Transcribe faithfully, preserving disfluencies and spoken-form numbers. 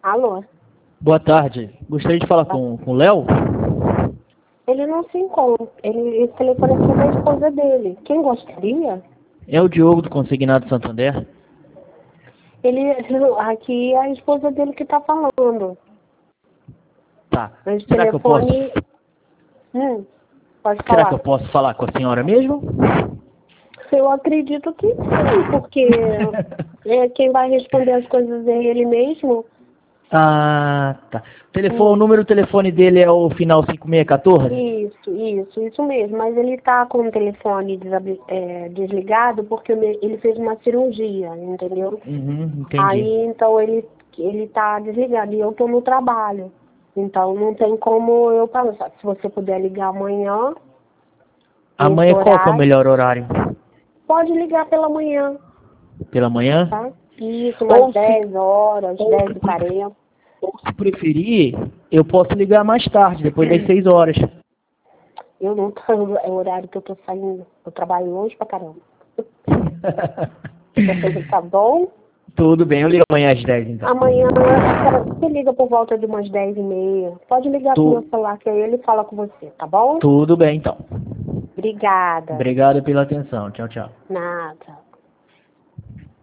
Alô? Boa tarde. Gostaria de falar com, com o Léo? Ele não se encontra. Ele, esse telefone aqui é da esposa dele. Quem gostaria? É o Diogo do Consignado Santander. Ele, aqui é a esposa dele que tá falando. Tá. Mas o Será que eu posso, telefone... Hum, pode será que falar. eu posso falar com a senhora mesmo? Eu acredito que sim, porque é, quem vai responder as coisas é ele mesmo. Ah, tá. O, telefone, o Hum. número do telefone dele é o final cinco seis um quatro? Isso, isso, isso mesmo. Mas ele tá com o telefone desabi- é, desligado porque o me- ele fez uma cirurgia, entendeu? Uhum, entendi. Aí, então, ele, ele tá desligado e eu tô no trabalho. Então, não tem como eu passar. Se você puder ligar amanhã, nesse Amanhã qual que é o horário, melhor horário? pode ligar pela manhã, Pela manhã? tá? Isso, umas Ou se, dez horas, ou dez se, e pre- quarenta. ou se preferir, eu posso ligar mais tarde, depois das seis horas. Eu não tô, é o horário que eu tô saindo. Eu trabalho hoje pra caramba. Tá bom? Tudo bem, eu ligo amanhã às dez então. Amanhã cara, você liga por volta de umas dez e meia. Pode ligar pro meu Tu, celular que aí ele fala com você, tá bom? tudo bem então. Obrigada. Obrigado pela atenção. Tchau, tchau. Nada.